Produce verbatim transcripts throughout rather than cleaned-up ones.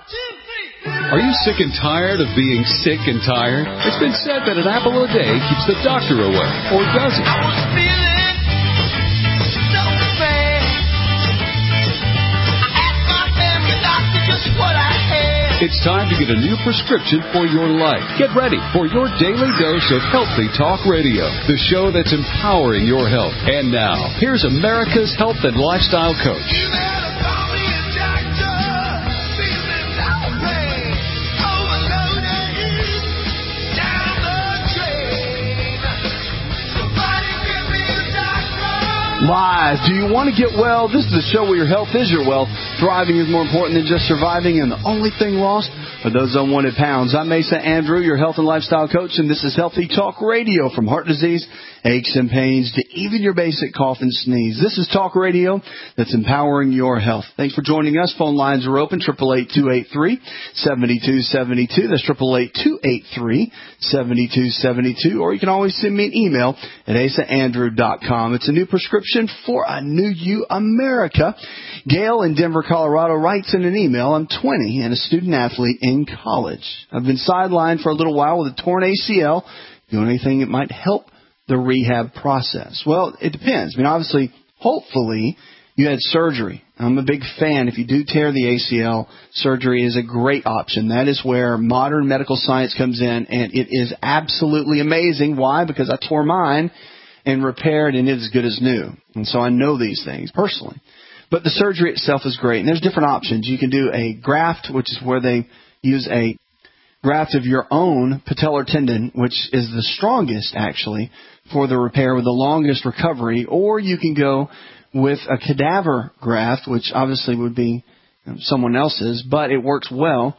Are you sick and tired of being sick and tired? It's been said that an apple a day keeps the doctor away, or does it? I was feeling so bad. I asked my family doctor just what I had. It's time to get a new prescription for your life. Get ready for your daily dose of Healthy Talk Radio, the show that's empowering your health. And now, here's America's health and lifestyle coach. You better call me a doctor. Feeling no pain. Overloaded. Down the drain. Somebody give me a doctor. Live. Do you want to get well? This is the show where your health is your wealth. Thriving is more important than just surviving, and the only thing lost are those unwanted pounds. I'm Mesa Andrew, your health and lifestyle coach, and this is Healthy Talk Radio. From heart disease, aches and pains, to even your basic cough and sneeze. This is Talk Radio that's empowering your health. Thanks for joining us. Phone lines are open, eight eight eight, two eight three, seven two seven two. That's eight eight eight, two eight three, seven two seven two. Or you can always send me an email at asa andrew dot com. It's a new prescription for a new you, America. Gail in Denver, Colorado writes in an email, I'm twenty and a student athlete in college. I've been sidelined for a little while with a torn A C L. Do anything that might help the rehab process? Well, it depends. I mean, obviously, hopefully, you had surgery. I'm a big fan. If you do tear the A C L, surgery is a great option. That is where modern medical science comes in, and it is absolutely amazing. Why? Because I tore mine and repaired, and it is good as new. And so I know these things personally. But the surgery itself is great, and there's different options. You can do a graft, which is where they use a graft of your own patellar tendon, which is the strongest, actually, for the repair with the longest recovery. Or you can go with a cadaver graft, which obviously would be someone else's, but it works well.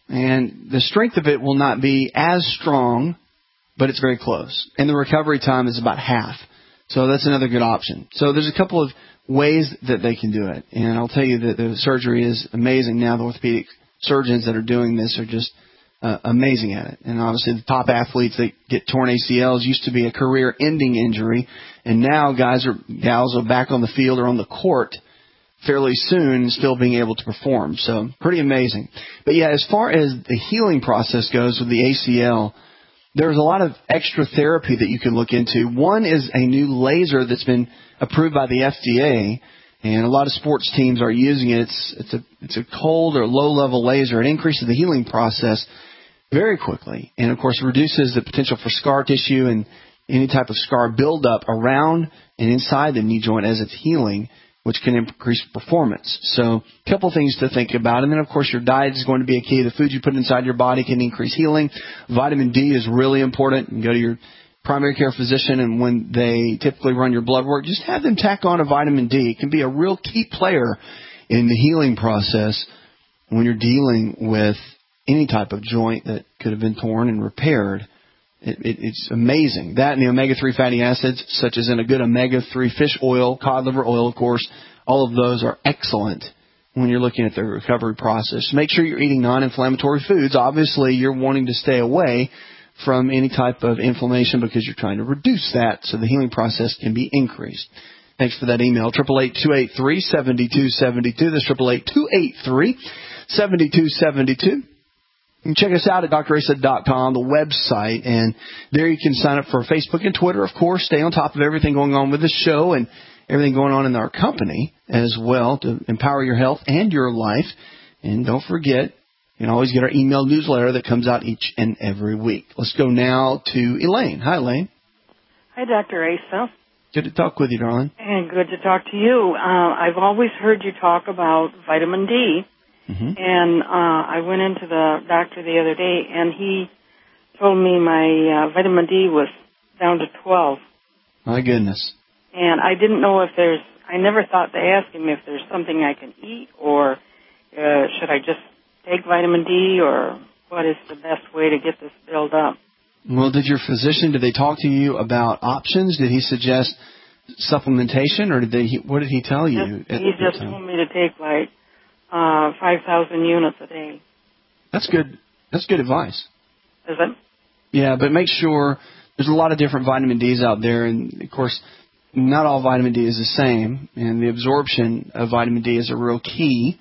And the strength of it will not be as strong, but it's very close. And the recovery time is about half. So that's another good option. So there's a couple of ways that they can do it. And I'll tell you that the surgery is amazing now. The orthopedic surgeons that are doing this are just uh, amazing at it. And obviously the top athletes that get torn A C Ls used to be a career-ending injury. And now guys or gals are back on the field or on the court fairly soon and still being able to perform. So pretty amazing. But yeah, as far as the healing process goes with the A C L, there's a lot of extra therapy that you can look into. One is a new laser that's been approved by the F D A, and a lot of sports teams are using it. It's, it's a it's a cold or low-level laser. It increases the healing process very quickly, and of course reduces the potential for scar tissue and any type of scar buildup around and inside the knee joint as it's healing, which can increase performance. So a couple things to think about. And then, of course, your diet is going to be a key. The food you put inside your body can increase healing. Vitamin D is really important. You can go to your primary care physician, and when they typically run your blood work, just have them tack on a vitamin D. It can be a real key player in the healing process when you're dealing with any type of joint that could have been torn and repaired. It, it, it's amazing. That and the omega three fatty acids, such as in a good omega three fish oil, cod liver oil, of course, all of those are excellent when you're looking at the recovery process. Make sure you're eating non-inflammatory foods. Obviously, you're wanting to stay away from any type of inflammation because you're trying to reduce that so the healing process can be increased. Thanks for that email. eight eight eight, two eight three, seven two seven two. That's eight eight eight, two eight three, seven two seven two. You can check us out at D R asa dot com, the website, and there you can sign up for Facebook and Twitter, of course. Stay on top of everything going on with the show and everything going on in our company as well to empower your health and your life. And don't forget, you can always get our email newsletter that comes out each and every week. Let's go now to Elaine. Hi, Elaine. Hi, Doctor Asa. Good to talk with you, darling. And good to talk to you. Uh, I've always heard you talk about vitamin D. Mm-hmm. And uh, I went into the doctor the other day, and he told me my uh, vitamin D was down to twelve. My goodness. And I didn't know if there's, I never thought to ask him if there's something I can eat, or uh, should I just take vitamin D, or what is the best way to get this built up? Well, did your physician, did they talk to you about options? Did he suggest supplementation, or did they? What did he tell you? Just, he just told me to take like uh, five thousand units a day. That's good. That's good advice. Is it? Yeah, but make sure there's a lot of different vitamin Ds out there, and of course, not all vitamin D is the same, and the absorption of vitamin D is a real key.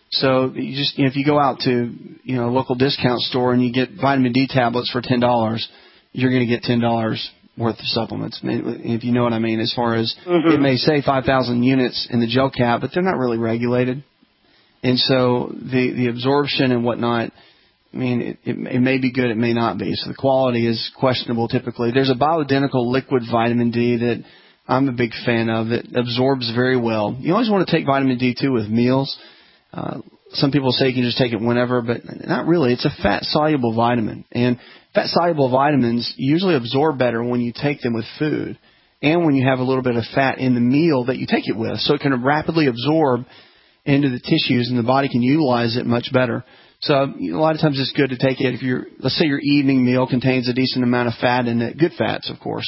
So you just, you know, if you go out to, you know, a local discount store and you get vitamin D tablets for ten dollars, you're going to get ten dollars worth of supplements, if you know what I mean, as far as mm-hmm. it may say five thousand units in the gel cap, but they're not really regulated. And so the, the absorption and whatnot, I mean, it, it, it may be good, it may not be. So the quality is questionable typically. There's a bioidentical liquid vitamin D that I'm a big fan of. It absorbs very well. You always want to take vitamin D, too, with meals. Uh, some people say you can just take it whenever, but not really. It's a fat-soluble vitamin. And fat-soluble vitamins usually absorb better when you take them with food and when you have a little bit of fat in the meal that you take it with. So it can rapidly absorb into the tissues, and the body can utilize it much better. So a lot of times it's good to take it if you're, let's say your evening meal contains a decent amount of fat in it, good fats, of course.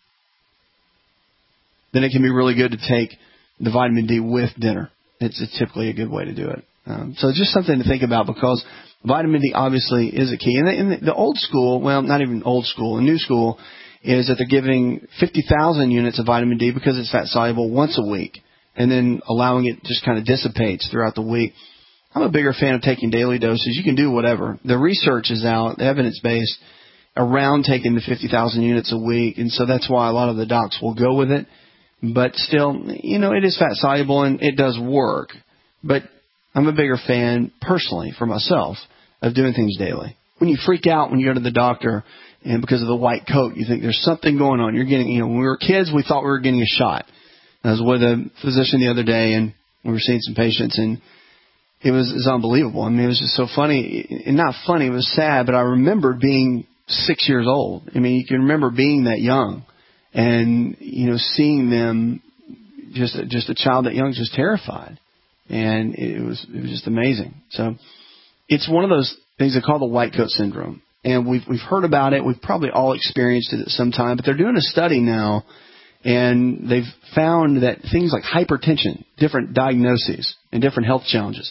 Then it can be really good to take the vitamin D with dinner. It's a, typically a good way to do it. Um, so just something to think about, because vitamin D obviously is a key. And the, and the, the old school, well, not even old school, the new school is that they're giving fifty thousand units of vitamin D because it's fat soluble once a week, and then allowing it just kind of dissipates throughout the week. I'm a bigger fan of taking daily doses. You can do whatever. The research is out, evidence-based, around taking the fifty thousand units a week, and so that's why a lot of the docs will go with it. But still, you know, it is fat-soluble and it does work. But I'm a bigger fan, personally, for myself, of doing things daily. When you freak out when you go to the doctor and because of the white coat, you think there's something going on. You're getting, you know, when we were kids, we thought we were getting a shot. I was with a physician the other day, and we were seeing some patients, and it was, it was unbelievable. I mean, it was just so funny. And not funny, it was sad, but I remembered being six years old. I mean, you can remember being that young. And, you know, seeing them, just just a child that young, just terrified. And it was it was just amazing. So it's one of those things they call the white coat syndrome. And we've, we've heard about it. We've probably all experienced it at some time. But they're doing a study now, and they've found that things like hypertension, different diagnoses, and different health challenges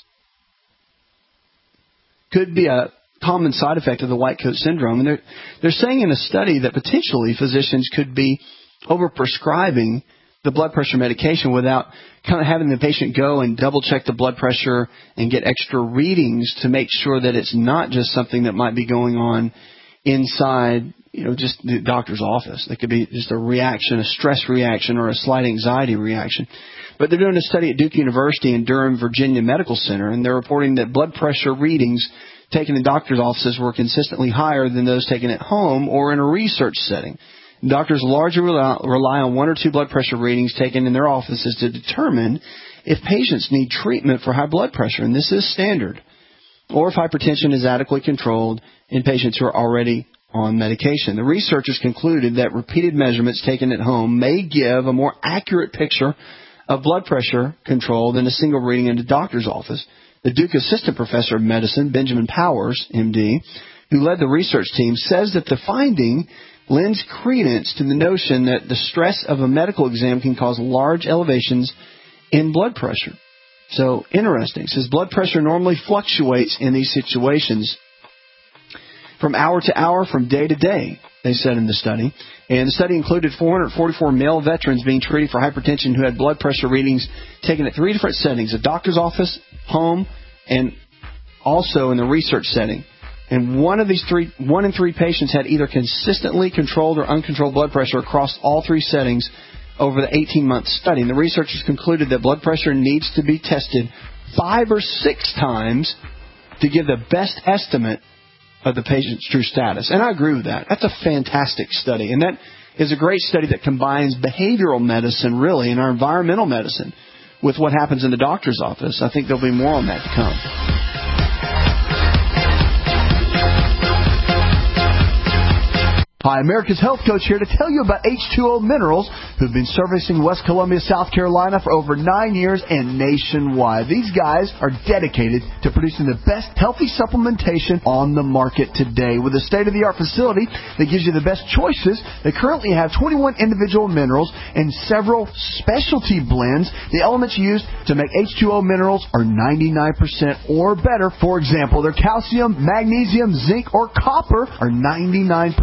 could be a common side effect of the white coat syndrome. And they're, they're saying in a study that potentially physicians could be overprescribing the blood pressure medication without kind of having the patient go and double check the blood pressure and get extra readings to make sure that it's not just something that might be going on inside, you know, just the doctor's office. That could be just a reaction, a stress reaction, or a slight anxiety reaction. But they're doing a study at Duke University and Durham, Virginia Medical Center, and they're reporting that blood pressure readings taken in doctors' offices were consistently higher than those taken at home or in a research setting. Doctors largely rely on one or two blood pressure readings taken in their offices to determine if patients need treatment for high blood pressure, and this is standard, or if hypertension is adequately controlled in patients who are already on medication. The researchers concluded that repeated measurements taken at home may give a more accurate picture of blood pressure control than a single reading in the doctor's office. The Duke Assistant Professor of Medicine, Benjamin Powers, M D, who led the research team, says that the finding lends credence to the notion that the stress of a medical exam can cause large elevations in blood pressure. So, interesting. It says blood pressure normally fluctuates in these situations from hour to hour, from day to day, they said in the study. And the study included four hundred forty-four male veterans being treated for hypertension who had blood pressure readings taken at three different settings: a doctor's office, home, and also in the research setting. And one of these three, one in three patients had either consistently controlled or uncontrolled blood pressure across all three settings over the eighteen-month study. And the researchers concluded that blood pressure needs to be tested five or six times to give the best estimate of the patient's true status. And I agree with that. That's a fantastic study. And that is a great study that combines behavioral medicine, really, and our environmental medicine with what happens in the doctor's office. I think there'll be more on that to come. Hi, America's Health Coach here to tell you about H two O Minerals, who've been servicing West Columbia, South Carolina for over nine years and nationwide. These guys are dedicated to producing the best healthy supplementation on the market today. With a state-of-the-art facility that gives you the best choices, they currently have twenty-one individual minerals and several specialty blends. The elements used to make H two O Minerals are ninety-nine percent or better. For example, their calcium, magnesium, zinc, or copper are ninety-nine percent pure.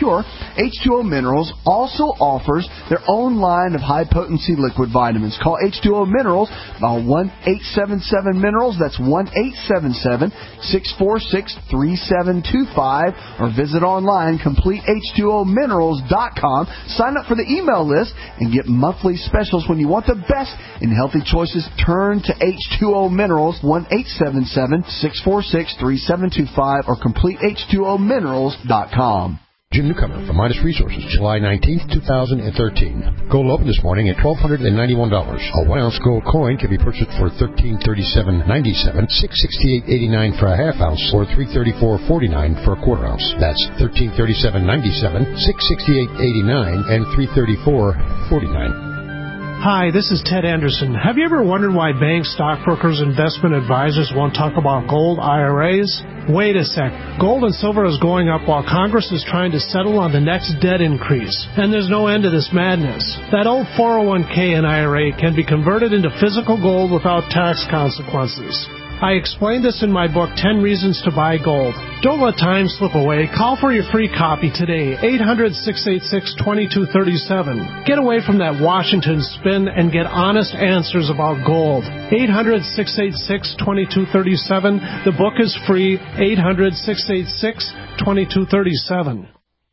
pure, H two O Minerals also offers their own line of high-potency liquid vitamins. Call H two O Minerals by one eight seven seven Minerals. That's one eight seven seven, six four six, three seven two five. Or visit online, complete H two O Minerals dot com. Sign up for the email list and get monthly specials. When you want the best in healthy choices, turn to H two O Minerals, one eight seven seven, six four six, three seven two five, or complete H two O Minerals dot com. Jim Newcomer from Midas Resources, July nineteenth, two thousand thirteen. Gold opened this morning at one thousand two hundred ninety-one dollars. A one-ounce gold coin can be purchased for thirteen thirty-seven ninety-seven, six sixty-eight eighty-nine for a half ounce, or three thirty-four forty-nine for a quarter ounce. That's thirteen thirty-seven ninety-seven, six sixty-eight eighty-nine, and three thirty-four forty-nine. Hi, this is Ted Anderson. Have you ever wondered why banks, stockbrokers, investment advisors won't talk about gold I R As? Wait a sec. Gold and silver is going up while Congress is trying to settle on the next debt increase. And there's no end to this madness. That old four oh one k and I R A can be converted into physical gold without tax consequences. I explained this in my book, ten Reasons to Buy Gold. Don't let time slip away. Call for your free copy today, eight hundred, six eight six, two two three seven. Get away from that Washington spin and get honest answers about gold. eight hundred, six eight six, two two three seven. The book is free, eight hundred, six eight six, two two three seven.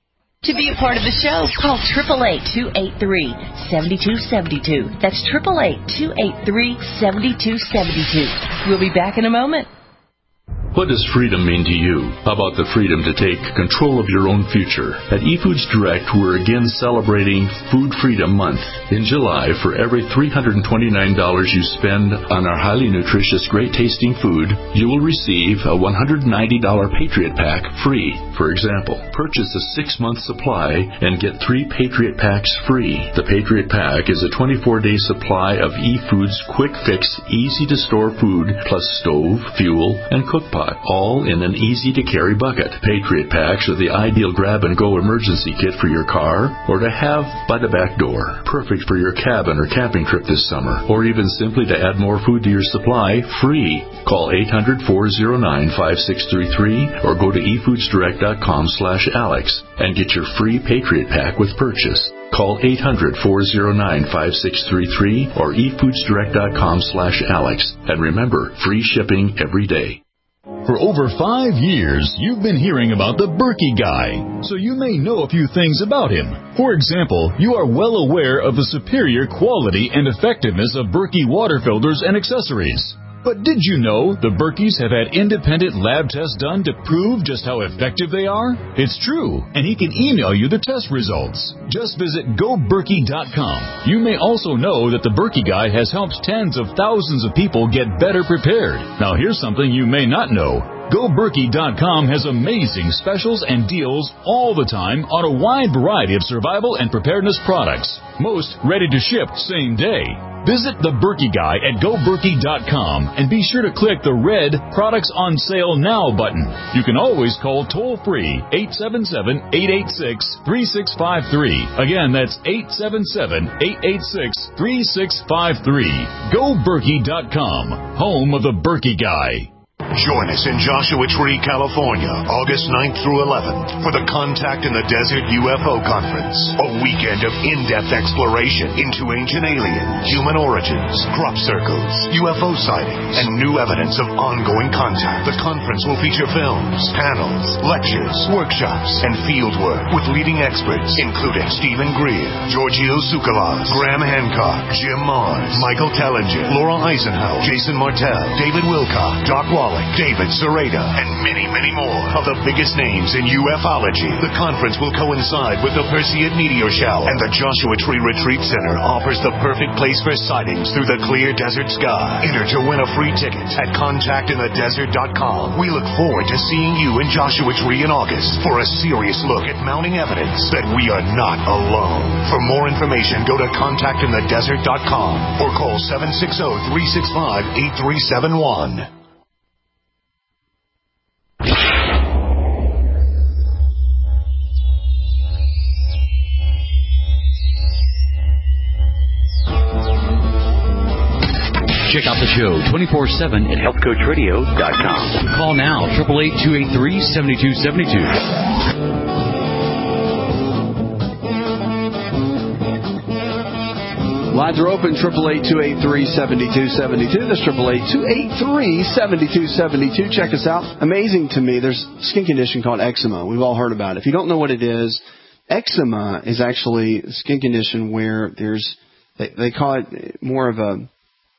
To be a part of the show, call eight eight eight, two eight three, seven two seven two. That's eight eight eight, two eight three, seven two seven two. We'll be back in a moment. What does freedom mean to you? How about the freedom to take control of your own future? At eFoods Direct, we're again celebrating Food Freedom Month. In July, for every three hundred twenty-nine dollars you spend on our highly nutritious, great-tasting food, you will receive a one hundred ninety dollars Patriot Pack free. For example, purchase a six-month supply and get three Patriot Packs free. The Patriot Pack is a twenty-four day supply of eFoods quick-fix, easy-to-store food, plus stove, fuel, and cook pot, all in an easy-to-carry bucket. Patriot Packs are the ideal grab-and-go emergency kit for your car or to have by the back door. Perfect for your cabin or camping trip this summer, or even simply to add more food to your supply, free. Call eight hundred, four oh nine, five six three three or go to e foods direct dot com slash alex and get your free Patriot Pack with purchase. Call eight hundred, four oh nine, five six three three or e foods direct dot com slash alex. And remember, free shipping every day. For over five years, you've been hearing about the Berkey Guy, so you may know a few things about him. For example, you are well aware of the superior quality and effectiveness of Berkey water filters and accessories. But did you know the Berkeys have had independent lab tests done to prove just how effective they are? It's true, and he can email you the test results. Just visit go berkey dot com. You may also know that the Berkey Guy has helped tens of thousands of people get better prepared. Now here's something you may not know. go berkey dot com has amazing specials and deals all the time on a wide variety of survival and preparedness products. Most ready to ship same day. Visit the Berkey Guy at go berkey dot com and be sure to click the red Products on Sale Now button. You can always call toll-free eight seven seven, eight eight six, three six five three. Again, that's eight seven seven, eight eight six, three six five three. go berkey dot com, home of the Berkey Guy. Join us in Joshua Tree, California, August ninth through eleventh for the Contact in the Desert U F O Conference. A weekend of in-depth exploration into ancient aliens, human origins, crop circles, U F O sightings, and new evidence of ongoing contact. The conference will feature films, panels, lectures, workshops, and fieldwork with leading experts including Stephen Greer, Giorgio Tsoukalos, Graham Hancock, Jim Mars, Michael Tellinger, Laura Eisenhower, Jason Martell, David Wilcock, Doc Wallach, David Sereda, and many, many more of the biggest names in ufology. The conference will coincide with the Perseid meteor shower, and the Joshua Tree Retreat Center offers the perfect place for sightings through the clear desert sky. Enter to win a free ticket at contact in the desert dot com. We look forward to seeing you in Joshua Tree in August for a serious look at mounting evidence that we are not alone. For more information, go to contact in the desert dot com or call seven six zero, three six five, eight three seven one. Check out the show twenty-four seven at health coach radio dot com. Call now, eight eight eight, two eight three, seven two seven two. Lines are open, eight eight eight, two eight three, seven two seven two. That's eight eight eight, two eight three, seven two seven two. Check us out. Amazing to me, there's a skin condition called eczema. We've all heard about it. If you don't know what it is, eczema is actually a skin condition where there's, they, they call it more of a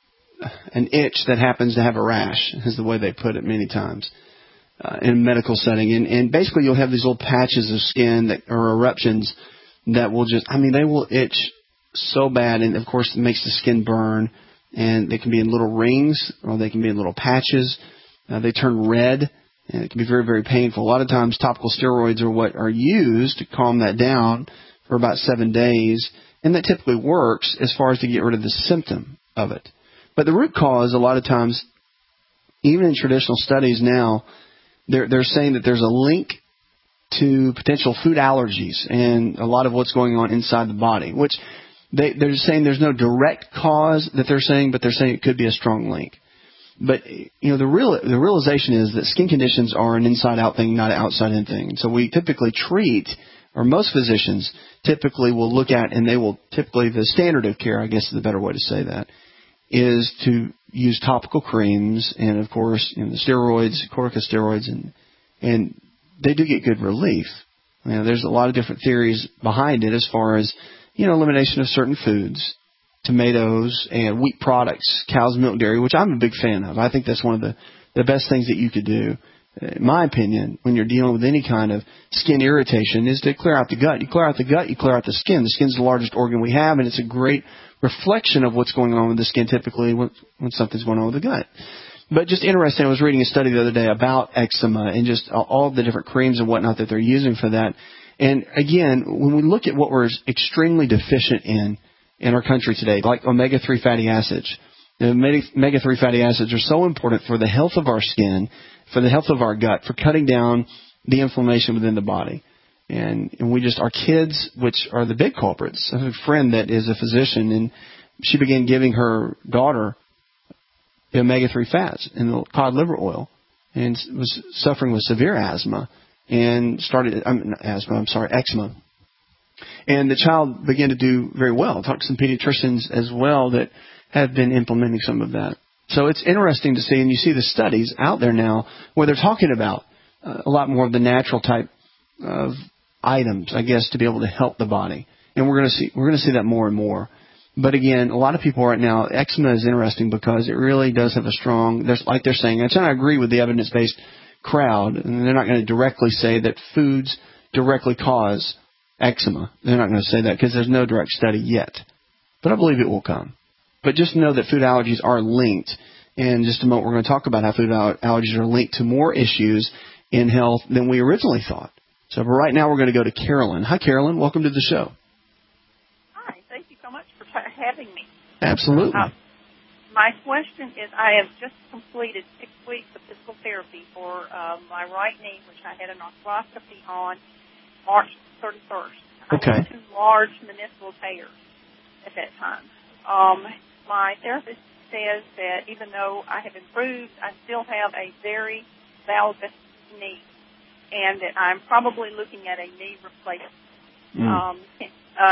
an itch that happens to have a rash, is the way they put it many times uh, in a medical setting. And, and basically you'll have these little patches of skin that are eruptions that will just, I mean, they will itch so bad. And, of course, it makes the skin burn. And they can be in little rings or they can be in little patches. Uh, they turn red. And it can be very, very painful. A lot of times topical steroids are what are used to calm that down for about seven days. And that typically works as far as to get rid of the symptom of it. But the root cause, a lot of times, even in traditional studies now, they're, they're saying that there's a link to potential food allergies and a lot of what's going on inside the body, which they, they're saying there's no direct cause that they're saying, but they're saying it could be a strong link. But, you know, the real the realization is that skin conditions are an inside-out thing, not an outside-in thing. So we typically treat, or most physicians typically will look at, and they will typically, the standard of care, I guess is the better way to say that, is to use topical creams and, of course, you know, the steroids, corticosteroids, and and they do get good relief. You know, there's a lot of different theories behind it as far as, you know, elimination of certain foods, tomatoes, and wheat products, cow's milk, dairy, which I'm a big fan of. I think that's one of the, the best things that you could do, in my opinion, when you're dealing with any kind of skin irritation, is to clear out the gut. You clear out the gut, you clear out the skin. The skin's the largest organ we have, and it's a great reflection of what's going on with the skin typically when, when something's going on with the gut. But just interesting, I was reading a study the other day about eczema and just all the different creams and whatnot that they're using for that. And again, when we look at what we're extremely deficient in in our country today, like omega three fatty acids, the omega three fatty acids are so important for the health of our skin, for the health of our gut, for cutting down the inflammation within the body. And, and we just, our kids, which are the big culprits. I have a friend that is a physician, and she began giving her daughter the omega three fats in the cod liver oil, and was suffering with severe asthma, and started, I mean, not asthma, I'm sorry, eczema. And the child began to do very well. I talked to some pediatricians as well that have been implementing some of that. So it's interesting to see, and you see the studies out there now where they're talking about uh, a lot more of the natural type of items, I guess, to be able to help the body. And we're going to see we're going to see that more and more. But again, a lot of people right now, eczema is interesting because it really does have a strong, there's, like they're saying, and I agree with the evidence-based crowd, and they're not going to directly say that foods directly cause eczema. They're not going to say that because there's no direct study yet. But I believe it will come. But just know that food allergies are linked. And in just a moment, we're going to talk about how food allergies are linked to more issues in health than we originally thought. So for right now, we're going to go to Carolyn. Hi, Carolyn. Welcome to the show. Hi. Thank you so much for having me. Absolutely. Uh, my question is, I have just completed six weeks of physical therapy for uh, my right knee, which I had an arthroscopy on March thirty-first. Okay. I had two large meniscal tears at that time. Um, my therapist says that even though I have improved, I still have a very valgus knee, and that I'm probably looking at a knee replacement. Mm. Um, uh,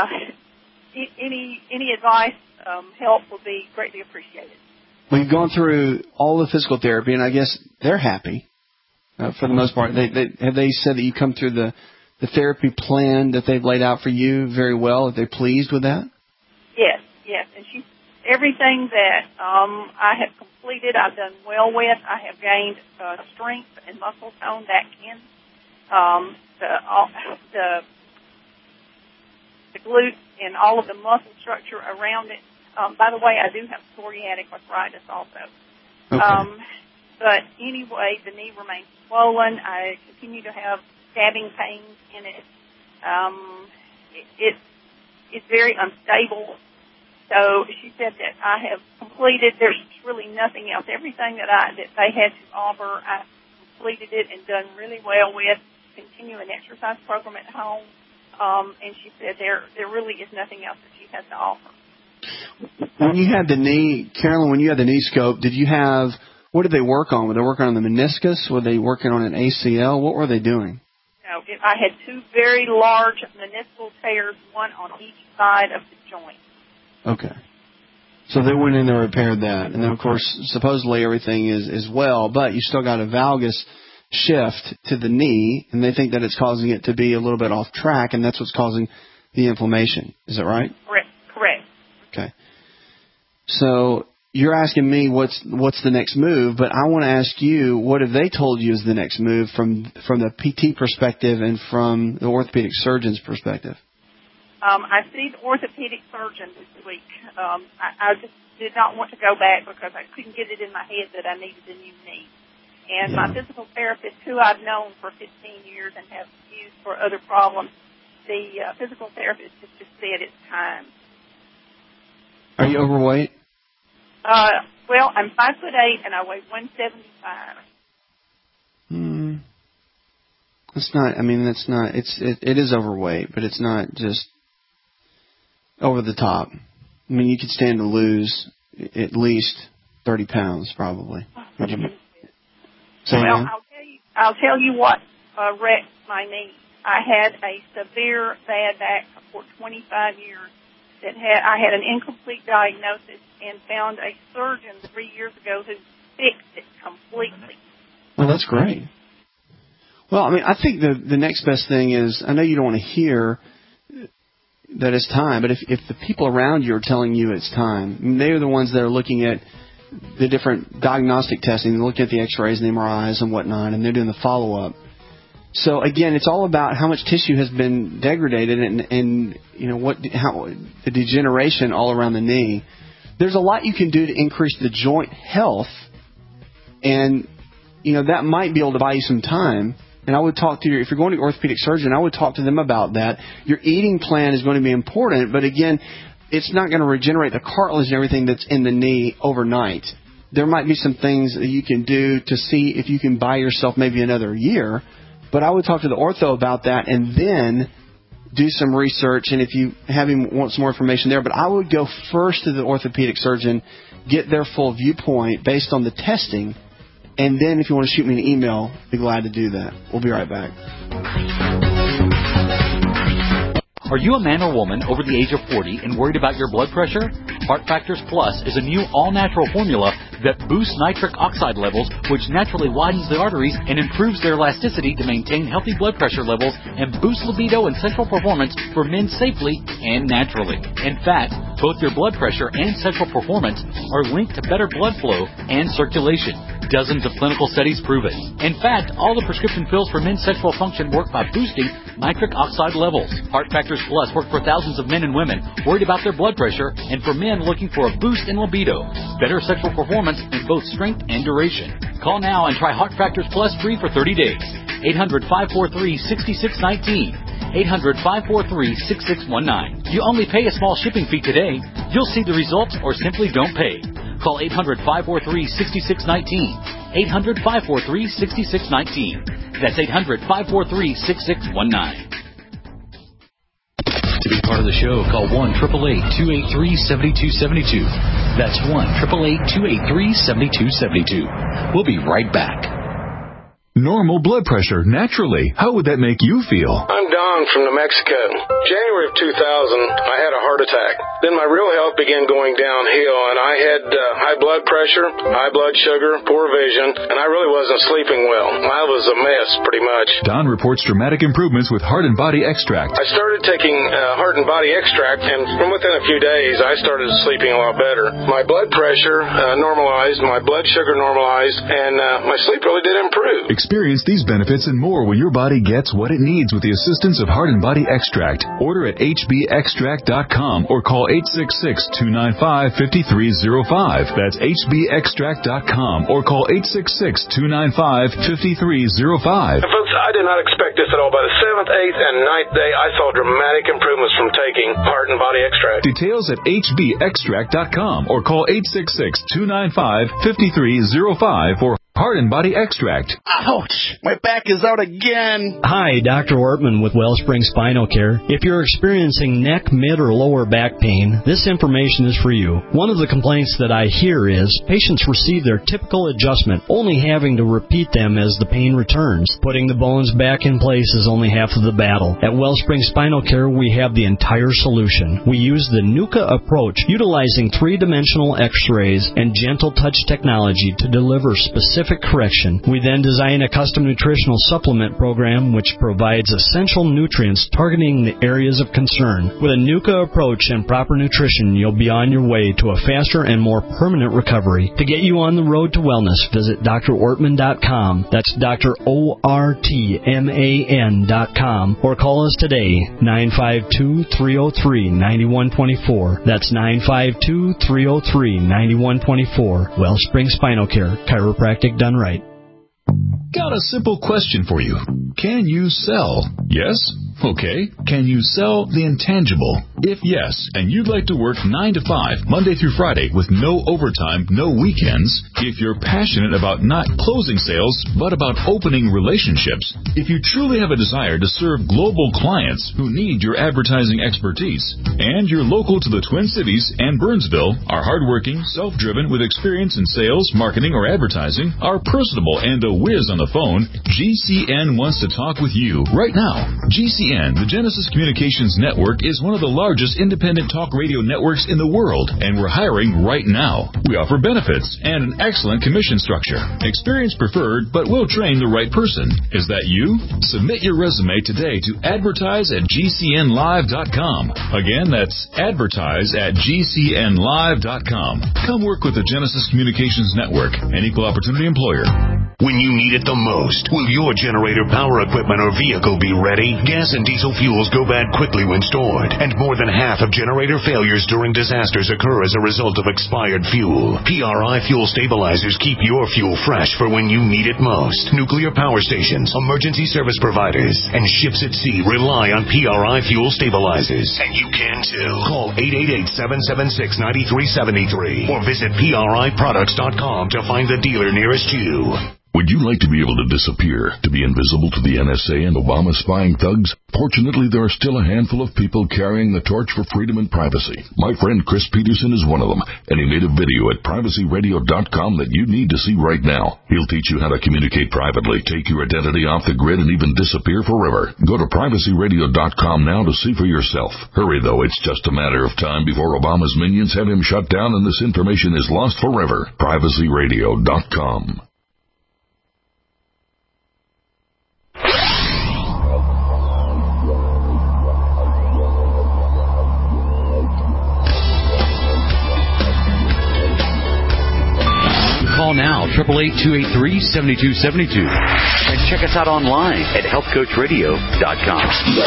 any any advice, um, help will be greatly appreciated. Well, you've gone through all the physical therapy, and I guess they're happy uh, for the most part. They, they, have they said that you come through the, the therapy plan that they've laid out for you very well? Are they pleased with that? Yes, yes. And she, everything that um, I have completed, I've done well with. I have gained uh, strength and muscle tone that can. Um, the, all, the the glute and all of the muscle structure around it. Um, by the way, I do have psoriatic arthritis also. Okay. Um, but anyway, the knee remains swollen. I continue to have stabbing pains in it. Um, it, it it's very unstable. So she said that I have completed. There's really nothing else. Everything that I that they had to offer, I completed it and done really well with. Continue an exercise program at home, um, and she said there there really is nothing else that she has to offer. When you had the knee, Carolyn, when you had the knee scope, did you have, what did they work on? Were they working on the meniscus? Were they working on an A C L? What were they doing? No, it, I had two very large meniscal tears, one on each side of the joint. Okay. So they went in there and repaired that. And then, of course, supposedly everything is, is well, but you still got a valgus shift to the knee, and they think that it's causing it to be a little bit off track, and that's what's causing the inflammation. Is that right? Correct. Correct. Okay. So you're asking me what's what's the next move, but I want to ask you, what have they told you is the next move from from the P T perspective and from the orthopedic surgeon's perspective? Um, I see the orthopedic surgeon this week. Um, I, I just did not want to go back because I couldn't get it in my head that I needed a new knee. And my physical therapist, who I've known for fifteen years and have used for other problems, the uh, physical therapist has just said it's time. Are you overweight? Uh, well, I'm five foot eight and I weigh one seventy-five. Hmm. That's not. I mean, that's not. It's it, it is overweight, but it's not just over the top. I mean, you could stand to lose at least thirty pounds, probably. Would you, well, I'll tell you. I'll tell you what uh, wrecked my knee. I had a severe bad back for twenty-five years. That had I had an incomplete diagnosis and found a surgeon three years ago who fixed it completely. Well, that's great. Well, I mean, I think the the next best thing is, I know you don't want to hear that it's time, but if if the people around you are telling you it's time, I mean, they are the ones that are looking at the different diagnostic testing, they're looking at the X-rays and the M R Is and whatnot, and they're doing the follow-up. So again, it's all about how much tissue has been degraded and, and you know what how the degeneration all around the knee. There's a lot you can do to increase the joint health, and you know that might be able to buy you some time. And I would talk to your if you're going to your orthopedic surgeon, I would talk to them about that. Your eating plan is going to be important, but again, it's not going to regenerate the cartilage and everything that's in the knee overnight. There might be some things that you can do to see if you can buy yourself maybe another year. But I would talk to the ortho about that and then do some research. And if you have him want some more information there, but I would go first to the orthopedic surgeon, get their full viewpoint based on the testing. And then if you want to shoot me an email, I'd be glad to do that. We'll be right back. Are you a man or woman over the age of forty and worried about your blood pressure? Heart Factors Plus is a new all-natural formula that boosts nitric oxide levels, which naturally widens the arteries and improves their elasticity to maintain healthy blood pressure levels and boost libido and sexual performance for men safely and naturally. In fact, both your blood pressure and sexual performance are linked to better blood flow and circulation. Dozens of clinical studies prove it. In fact, all the prescription pills for men's sexual function work by boosting nitric oxide levels. Heart Factors Plus work for thousands of men and women worried about their blood pressure and for men looking for a boost in libido, better sexual performance in both strength and duration. Call now and try Heart Factors Plus free for thirty days. eight hundred, five four three, six six one nine. eight hundred, five four three, six six one nine. You only pay a small shipping fee today. You'll see the results or simply don't pay. Call eight hundred, five four three, six six one nine. eight hundred, five four three, six six one nine. That's eight hundred, five four three, six six one nine. To be part of the show, call one eight eight eight, two eight three, seven two seven two. That's one eight eight eight, two eight three, seven two seven two. We'll be right back. Normal blood pressure, naturally. How would that make you feel? I'm Don from New Mexico. January of two thousand, I had a heart attack. Then my real health began going downhill, and I had uh, high blood pressure, high blood sugar, poor vision, and I really wasn't sleeping well. I was a mess, pretty much. Don reports dramatic improvements with Heart and Body Extract. I started taking uh, Heart and Body Extract, and from within a few days, I started sleeping a lot better. My blood pressure uh, normalized, my blood sugar normalized, and uh, my sleep really did improve. Experience these benefits and more when your body gets what it needs with the assistance of Heart and Body Extract. Order at H B extract dot com or call eight six six, two nine five, five three zero five. That's H B extract dot com or call eight six six, two nine five, five three zero five. And folks, I did not expect this at all. By the seventh, eighth, and ninth day, I saw dramatic improvements from taking Heart and Body Extract. Details at H B extract dot com or call eight six six, two nine five, five three zero five for Heart and Body Extract. Ouch! My back is out again. Hi, Doctor Ortman with Wellspring Spinal Care. If you're experiencing neck, mid, or lower back pain, this information is for you. One of the complaints that I hear is patients receive their typical adjustment, only having to repeat them as the pain returns. Putting the bones back in place is only half of the battle. At Wellspring Spinal Care, we have the entire solution. We use the NUCA approach, utilizing three-dimensional x-rays and gentle touch technology to deliver specific correction. We then design a custom nutritional supplement program which provides essential nutrients targeting the areas of concern. With a NUCA approach and proper nutrition, you'll be on your way to a faster and more permanent recovery. To get you on the road to wellness, visit D R ortman dot com. That's Doctor O R T M A N dot com. Or call us today, nine five two, three oh three, nine one two four. That's nine five two, three oh three, nine one two four. Wellspring Spinal Care, chiropractic done right. Got a simple question for you. Can you sell? Yes? Okay. Can you sell the intangible? If yes, and you'd like to work nine to five, Monday through Friday, with no overtime, no weekends, if you're passionate about not closing sales, but about opening relationships, if you truly have a desire to serve global clients who need your advertising expertise, and you're local to the Twin Cities and Burnsville, are hardworking, self-driven, with experience in sales, marketing, or advertising, are personable and a whiz on the phone, G C N wants to talk with you right now. G C N, the Genesis Communications Network, is one of the largest independent talk radio networks in the world, and we're hiring right now. We offer benefits and an excellent commission structure. Experience preferred, but we'll train the right person. Is that you? Submit your resume today to advertise at G C N live dot com. Again, that's advertise at G C N live dot com. Come work with the Genesis Communications Network, an equal opportunity employer. When you need it the most, will your generator, power equipment, or vehicle be ready? Gas and diesel fuels go bad quickly when stored, and more than half of generator failures during disasters occur as a result of expired fuel. P R I Fuel Stabilizers keep your fuel fresh for when you need it most. Nuclear power stations, emergency service providers, and ships at sea rely on P R I Fuel Stabilizers. And you can too. Call eight eight eight, seven seven six, nine three seven three or visit P R I products dot com to find the dealer nearest you. Would you like to be able to disappear, to be invisible to the N S A and Obama spying thugs? Fortunately, there are still a handful of people carrying the torch for freedom and privacy. My friend Chris Peterson is one of them, and he made a video at privacy radio dot com that you need to see right now. He'll teach you how to communicate privately, take your identity off the grid, and even disappear forever. Go to privacy radio dot com now to see for yourself. Hurry, though, it's just a matter of time before Obama's minions have him shut down and this information is lost forever. privacy radio dot com. Call now, eight eight eight, two eight three, seven two seven two. And check us out online at health coach radio dot com.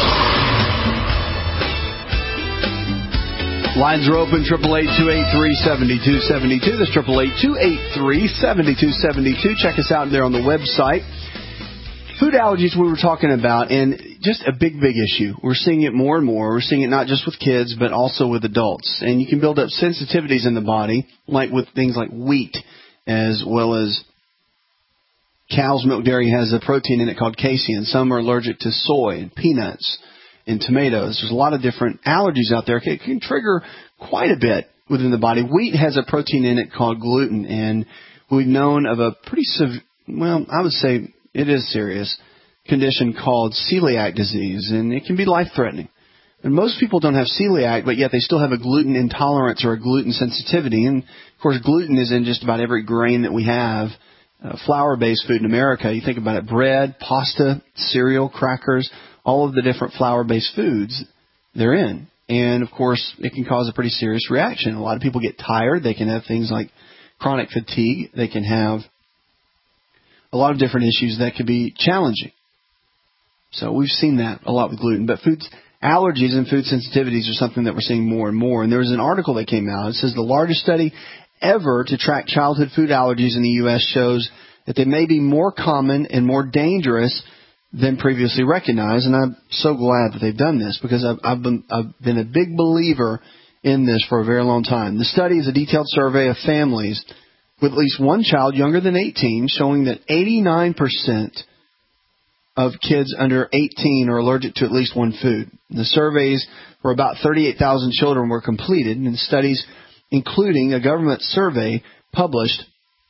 Lines are open, eight eight eight, two eight three, seven two seven two. That's eight eight eight, two eight three, seven two seven two. Check us out there on the website. Food allergies we were talking about, and just a big, big issue. We're seeing it more and more. We're seeing it not just with kids, but also with adults. And you can build up sensitivities in the body, like with things like wheat, as well as cow's milk dairy has a protein in it called casein. Some are allergic to soy and peanuts and tomatoes. There's a lot of different allergies out there. It can trigger quite a bit within the body. Wheat has a protein in it called gluten, and we've known of a pretty severe, well, I would say it is serious condition called celiac disease, and it can be life-threatening. And most people don't have celiac, but yet they still have a gluten intolerance or a gluten sensitivity. And, of course, gluten is in just about every grain that we have, uh, flour-based food in America. You think about it, bread, pasta, cereal, crackers, all of the different flour-based foods they're in. And, of course, it can cause a pretty serious reaction. A lot of people get tired. They can have things like chronic fatigue. They can have a lot of different issues that could be challenging. So we've seen that a lot with gluten. But food allergies and food sensitivities are something that we're seeing more and more. And there was an article that came out. It says the largest study ever to track childhood food allergies in the U S shows that they may be more common and more dangerous than previously recognized. And I'm so glad that they've done this, because I've, I've, been, I've been a big believer in this for a very long time. The study is a detailed survey of families with at least one child younger than eighteen, showing that eighty-nine percent of kids under eighteen are allergic to at least one food. The surveys for about thirty-eight thousand children were completed, and studies including a government survey published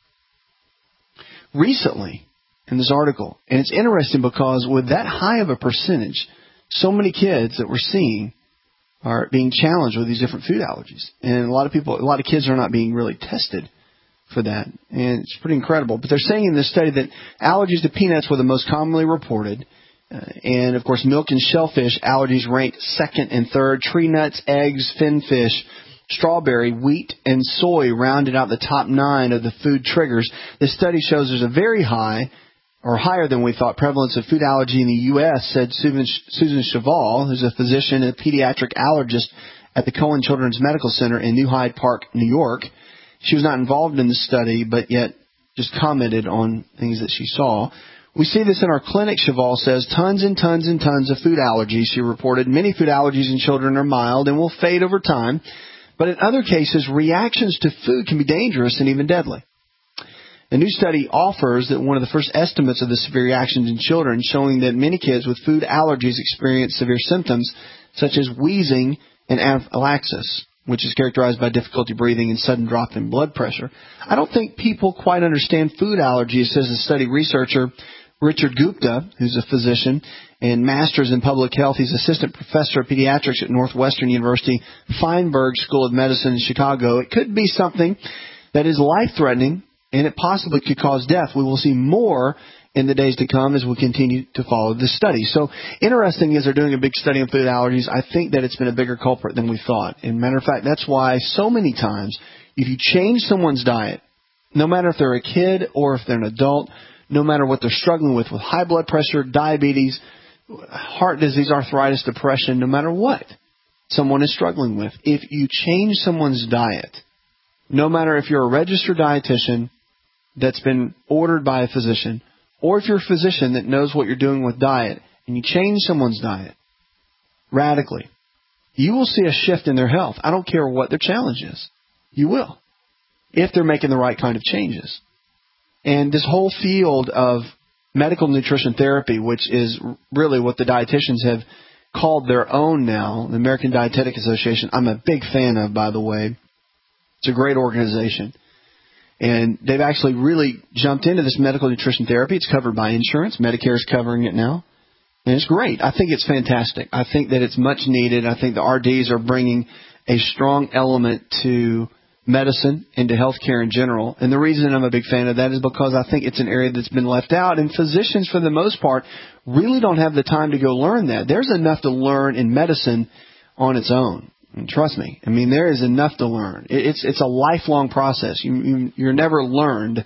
recently in this article. And it's interesting because with that high of a percentage, so many kids that we're seeing are being challenged with these different food allergies. And a lot of people, a lot of kids are not being really tested for that. And it's pretty incredible. But they're saying in this study that allergies to peanuts were the most commonly reported. Uh, and, of course, milk and shellfish allergies ranked second and third. Tree nuts, eggs, finfish, strawberry, wheat, and soy rounded out the top nine of the food triggers. This study shows there's a very high, or higher than we thought, prevalence of food allergy in the U S, said Susan Cheval, who's a physician and a pediatric allergist at the Cohen Children's Medical Center in New Hyde Park, New York. She was not involved in the study, but yet just commented on things that she saw. We see this in our clinic, Cheval says. Tons and tons and tons of food allergies, she reported. Many food allergies in children are mild and will fade over time. But in other cases, reactions to food can be dangerous and even deadly. A new study offers that one of the first estimates of the severe reactions in children, showing that many kids with food allergies experience severe symptoms such as wheezing and anaphylaxis, which is characterized by difficulty breathing and sudden drop in blood pressure. I don't think people quite understand food allergies, says the study researcher Richard Gupta, who's a physician and master's in public health. He's assistant professor of pediatrics at Northwestern University Feinberg School of Medicine in Chicago. It could be something that is life-threatening, and it possibly could cause death. We will see more in the days to come as we continue to follow this study. So interesting is they're doing a big study on food allergies. I think that it's been a bigger culprit than we thought. And matter of fact, that's why so many times if you change someone's diet, no matter if they're a kid or if they're an adult, no matter what they're struggling with, with high blood pressure, diabetes, heart disease, arthritis, depression, no matter what someone is struggling with, if you change someone's diet, no matter if you're a registered dietitian that's been ordered by a physician, or if you're a physician that knows what you're doing with diet, and you change someone's diet radically, you will see a shift in their health. I don't care what their challenge is. You will, if they're making the right kind of changes. And this whole field of medical nutrition therapy, which is really what the dietitians have called their own now, the American Dietetic Association, I'm a big fan of, by the way. It's a great organization. And they've actually really jumped into this medical nutrition therapy. It's covered by insurance. Medicare is covering it now. And it's great. I think it's fantastic. I think that it's much needed. I think the R Ds are bringing a strong element to medicine and to healthcare in general. And the reason I'm a big fan of that is because I think it's an area that's been left out. And physicians, for the most part, really don't have the time to go learn that. There's enough to learn in medicine on its own. And trust me, I mean, there is enough to learn. It's it's a lifelong process. You, you, you're never learned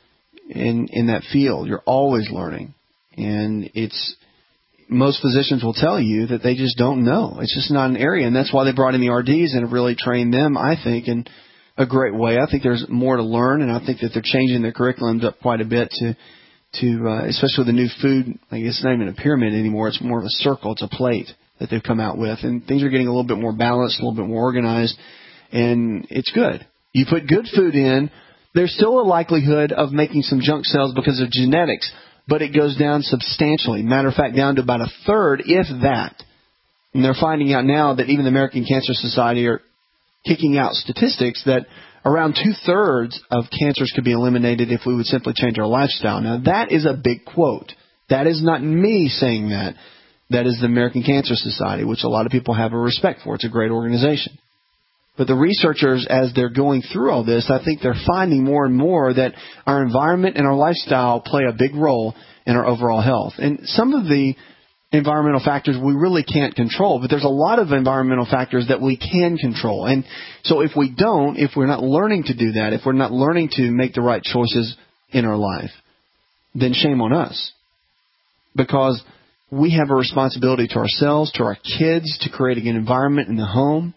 in in that field. You're always learning. And it's most physicians will tell you that they just don't know. It's just not an area. And that's why they brought in the R Ds and have really trained them, I think, in a great way. I think there's more to learn, and I think that they're changing their curriculums up quite a bit to, to uh, especially with the new food. I guess it's not even a pyramid anymore. It's more of a circle. It's a plate that they've come out with. And things are getting a little bit more balanced, a little bit more organized, and it's good. You put good food in, there's still a likelihood of making some junk cells because of genetics, but it goes down substantially. Matter of fact, down to about a third, if that. And they're finding out now that even the American Cancer Society are kicking out statistics that around two-thirds of cancers could be eliminated if we would simply change our lifestyle. Now, that is a big quote. That is not me saying that. That is the American Cancer Society, which a lot of people have a respect for. It's a great organization. But the researchers, as they're going through all this, I think they're finding more and more that our environment and our lifestyle play a big role in our overall health. And some of the environmental factors we really can't control, but there's a lot of environmental factors that we can control. And so if we don't, if we're not learning to do that, if we're not learning to make the right choices in our life, then shame on us. Because we have a responsibility to ourselves, to our kids, to creating an environment in the home,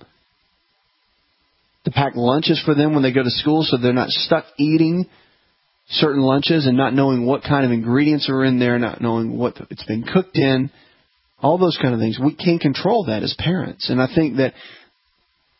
to pack lunches for them when they go to school so they're not stuck eating certain lunches and not knowing what kind of ingredients are in there, not knowing what it's been cooked in, all those kind of things. We can't control that as parents. And I think that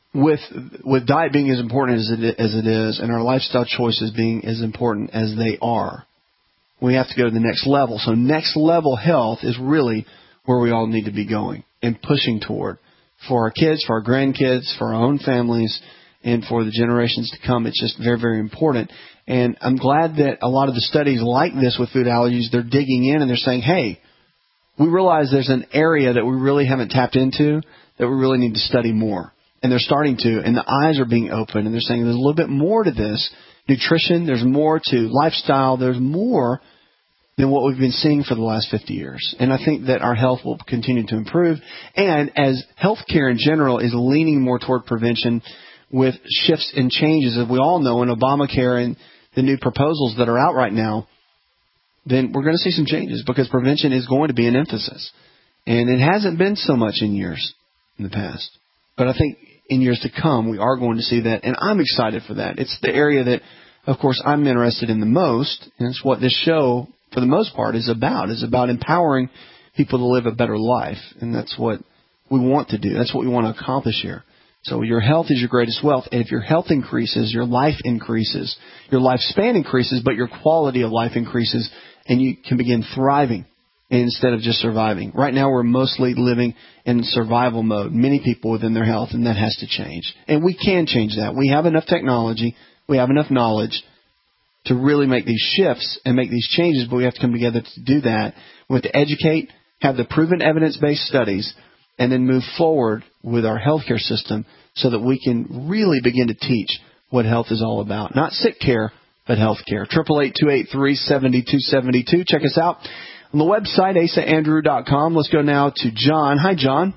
with with diet being as important as it as it is, and our lifestyle choices being as important as they are, we have to go to the next level. So next level health is really where we all need to be going and pushing toward for our kids, for our grandkids, for our own families, and for the generations to come. It's just very, very important. And I'm glad that a lot of the studies like this with food allergies, they're digging in and they're saying, hey, we realize there's an area that we really haven't tapped into that we really need to study more. And they're starting to, and the eyes are being opened, and they're saying there's a little bit more to this. Nutrition, there's more to lifestyle, there's more than what we've been seeing for the last fifty years. And I think that our health will continue to improve. And as healthcare in general is leaning more toward prevention with shifts and changes, as we all know in Obamacare and the new proposals that are out right now, then we're going to see some changes because prevention is going to be an emphasis. And it hasn't been so much in years in the past. But I think in years to come, we are going to see that, and I'm excited for that. It's the area that, of course, I'm interested in the most, and it's what this show, for the most part, is about. It's about empowering people to live a better life, and that's what we want to do. That's what we want to accomplish here. So your health is your greatest wealth, and if your health increases, your life increases, your lifespan increases, but your quality of life increases, and you can begin thriving instead of just surviving. Right now, we're mostly living in survival mode, many people within their health, and that has to change. And we can change that. We have enough technology, we have enough knowledge to really make these shifts and make these changes, but we have to come together to do that. We have to educate, have the proven evidence-based studies, and then move forward with our healthcare system so that we can really begin to teach what health is all about. Not sick care, but health care. eight eight eight, two eight three, seven two seven two. Check us out on the website, asa andrew dot com. Let's go now to John. Hi, John.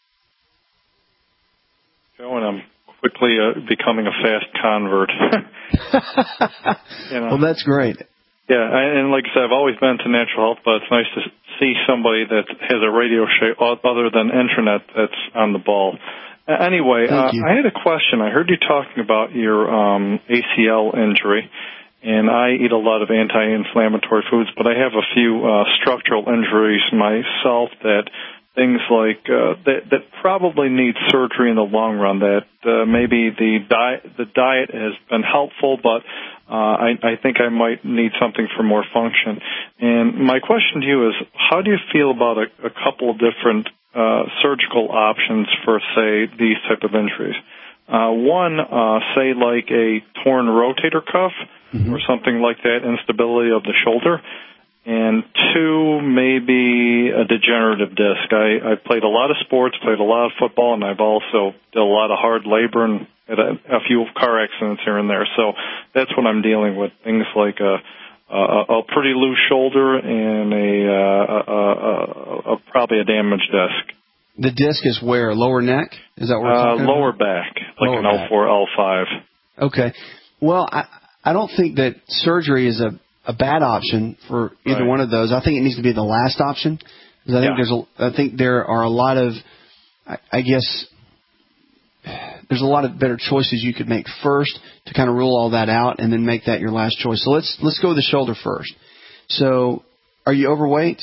Joe, and I'm quickly uh, becoming a fast convert. you know? Well, that's great. Yeah, and like I said, I've always been to natural health, but it's nice to see somebody that has a radio show other than internet that's on the ball. Anyway, uh, I had a question. I heard you talking about your um, A C L injury, and I eat a lot of anti-inflammatory foods, but I have a few uh, structural injuries myself that things like uh, that, that probably need surgery in the long run, that uh, maybe the diet, the diet has been helpful, but uh, I, I think I might need something for more function. And my question to you is, how do you feel about a, a couple of different uh, surgical options for, say, these type of injuries? Uh, one, uh, say like a torn rotator cuff, mm-hmm. or something like that, instability of the shoulder. And two, maybe a degenerative disc. I, I played a lot of sports, played a lot of football, and I've also did a lot of hard labor and had a, a few car accidents here and there. So that's what I'm dealing with, things like a, a, a pretty loose shoulder and a, a, a, a, a probably a damaged disc. The disc is where? Lower neck? Is that what we're talking uh, lower about? back, like lower an L four, L five. Okay. Well, I, I don't think that surgery is a a bad option for either right. one of those. I think it needs to be the last option because I think yeah. there's a, I think there are a lot of, I, I guess, there's a lot of better choices you could make first to kind of rule all that out and then make that your last choice. So let's let's go with the shoulder first. So, are you overweight?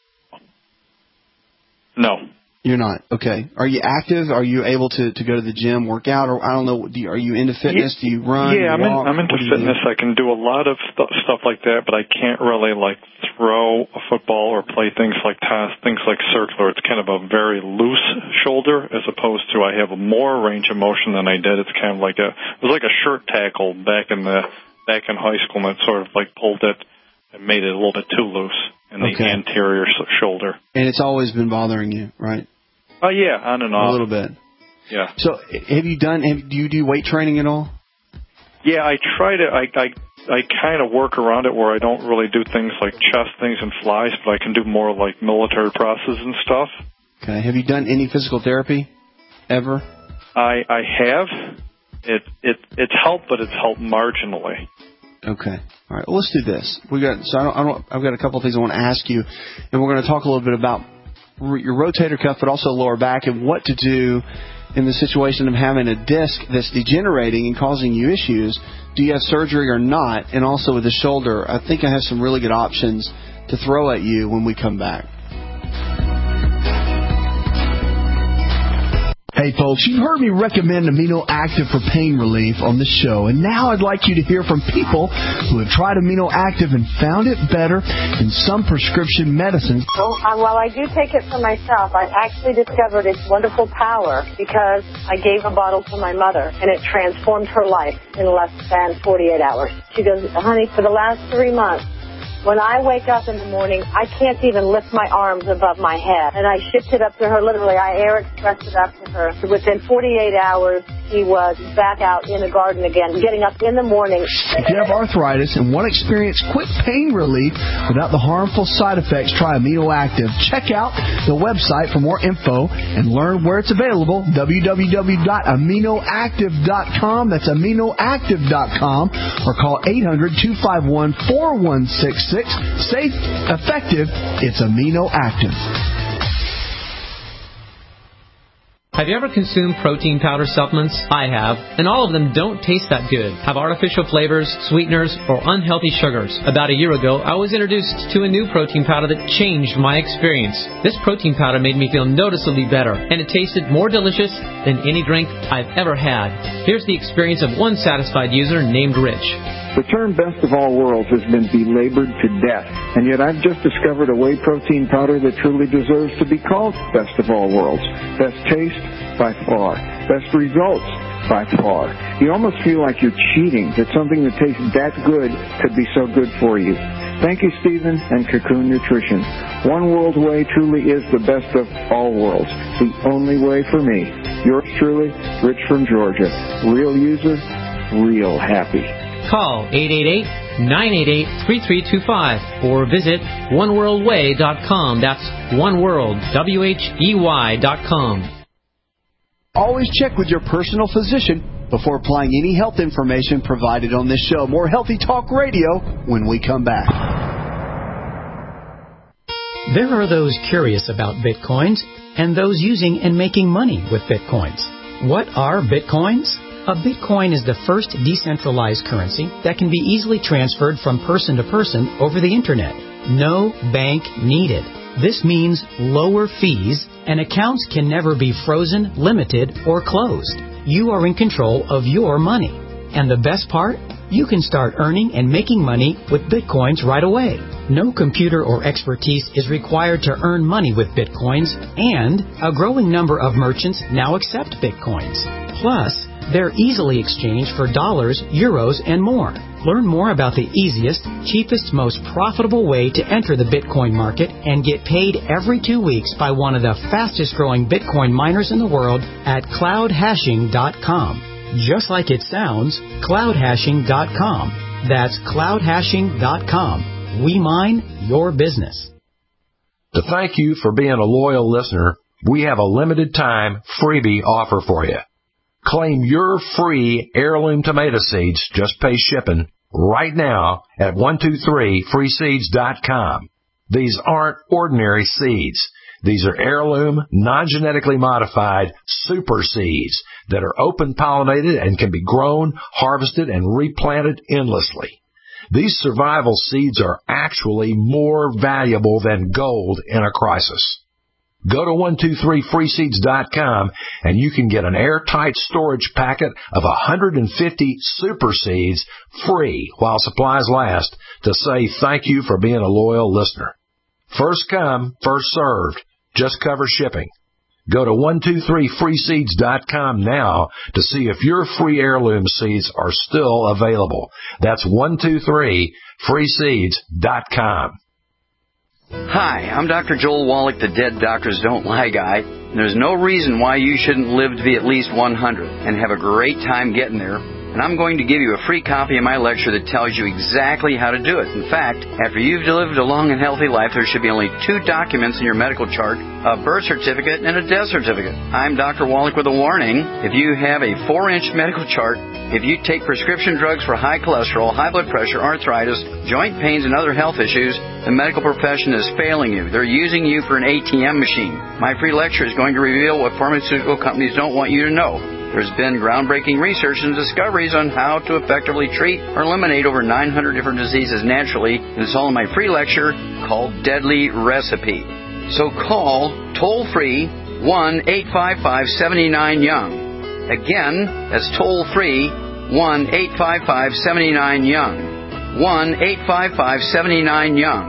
No. You're not. Okay. Are you active? Are you able to, to go to the gym, work out, or I don't know? Do you, are you into fitness? Do you run? Yeah, I'm, in, I'm into fitness. I can do a lot of st- stuff like that, but I can't really like throw a football or play things like tennis, things like circular. It's kind of a very loose shoulder as opposed to I have a more range of motion than I did. It's kind of like a it was like a shirt tackle back in the back in high school, and it sort of like pulled it and made it a little bit too loose in the okay. anterior shoulder. And it's always been bothering you, right? Oh, yeah, on and off. A little bit. Yeah. So have you done, have, do you do weight training at all? Yeah, I try to, I, I, I kind of work around it where I don't really do things like chest things and flies, but I can do more like military processes and stuff. Okay. Have you done any physical therapy ever? I, I have. It, it, it's helped, but it's helped marginally. Okay. All right. Well, let's do this. We got, so I don't, I don't, I've got a couple of things I want to ask you, and we're going to talk a little bit about your rotator cuff, but also lower back, and what to do in the situation of having a disc that's degenerating and causing you issues. Do you have surgery or not? And also with the shoulder, I think I have some really good options to throw at you when we come back. Hey, Hey, folks, you've heard me recommend Amino Active for pain relief on the show, and now I'd like you to hear from people who have tried Amino Active and found it better than some prescription medicines. Well, uh, while I do take it for myself, I actually discovered its wonderful power because I gave a bottle to my mother, and it transformed her life in less than forty-eight hours. She goes, honey, for the last three months, when I wake up in the morning, I can't even lift my arms above my head. And I shipped it up to her, literally. I air expressed it up to her. Within forty-eight hours, she was back out in the garden again, getting up in the morning. If you have arthritis and want to experience quick pain relief without the harmful side effects, try Amino Active. Check out the website for more info and learn where it's available, w w w dot amino active dot com. That's amino active dot com. Or call eight hundred, two five one, four one six six. Safe, effective, it's Amino Active. Have you ever consumed protein powder supplements? I have, and all of them don't taste that good, have artificial flavors, sweeteners, or unhealthy sugars. About a year ago, I was introduced to a new protein powder that changed my experience. This protein powder made me feel noticeably better, and it tasted more delicious than any drink I've ever had. Here's the experience of one satisfied user named Rich. The term best of all worlds has been belabored to death, and yet I've just discovered a whey protein powder that truly deserves to be called best of all worlds. Best taste, by far. Best results, by far. You almost feel like you're cheating, that something that tastes that good could be so good for you. Thank you, Stephen and Cocoon Nutrition. One World Whey truly is the best of all worlds. The only way for me. Yours truly, Rich from Georgia. Real user, real happy. Call eight eight eight, nine eight eight, three three two five or visit one world way dot com. That's oneworld, W H E Y dot com. Always check with your personal physician before applying any health information provided on this show. More Healthy Talk Radio when we come back. There are those curious about Bitcoins and those using and making money with Bitcoins. What are Bitcoins? A Bitcoin is the first decentralized currency that can be easily transferred from person to person over the Internet. No bank needed. This means lower fees, and accounts can never be frozen, limited, or closed. You are in control of your money. And the best part? You can start earning and making money with Bitcoins right away. No computer or expertise is required to earn money with Bitcoins, and a growing number of merchants now accept Bitcoins. Plus, they're easily exchanged for dollars, euros, and more. Learn more about the easiest, cheapest, most profitable way to enter the Bitcoin market and get paid every two weeks by one of the fastest growing Bitcoin miners in the world at cloud hashing dot com. Just like it sounds, cloud hashing dot com. That's cloud hashing dot com. We mine your business. To thank you for being a loyal listener, we have a limited time freebie offer for you. Claim your free heirloom tomato seeds, just pay shipping, right now at one two three free seeds dot com. These aren't ordinary seeds. These are heirloom, non-genetically modified super seeds that are open-pollinated and can be grown, harvested, and replanted endlessly. These survival seeds are actually more valuable than gold in a crisis. Go to one two three free seeds dot com and you can get an airtight storage packet of one hundred fifty super seeds free while supplies last to say thank you for being a loyal listener. First come, first served. Just cover shipping. Go to one two three free seeds dot com now to see if your free heirloom seeds are still available. That's one two three free seeds dot com. Hi, I'm Doctor Joel Wallach, the Dead Doctors Don't Lie guy. There's no reason why you shouldn't live to be at least one hundred and have a great time getting there. And I'm going to give you a free copy of my lecture that tells you exactly how to do it. In fact, after you've lived a long and healthy life, there should be only two documents in your medical chart, a birth certificate and a death certificate. I'm Doctor Wallach with a warning. If you have a four-inch medical chart, if you take prescription drugs for high cholesterol, high blood pressure, arthritis, joint pains, and other health issues, the medical profession is failing you. They're using you for an A T M machine. My free lecture is going to reveal what pharmaceutical companies don't want you to know. There's been groundbreaking research and discoveries on how to effectively treat or eliminate over nine hundred different diseases naturally, and it's all in my free lecture called Deadly Recipe. So call toll-free one eight five five, seven nine, YOUNG. Again, that's toll-free, one eight five five, seven nine, YOUNG. one eight five five, seven nine, YOUNG.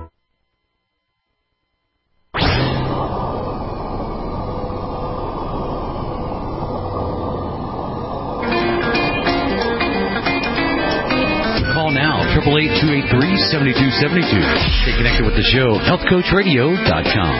Call now, eight eight eight, two eight three, seven two seven two. Stay connected with the show, health coach radio dot com.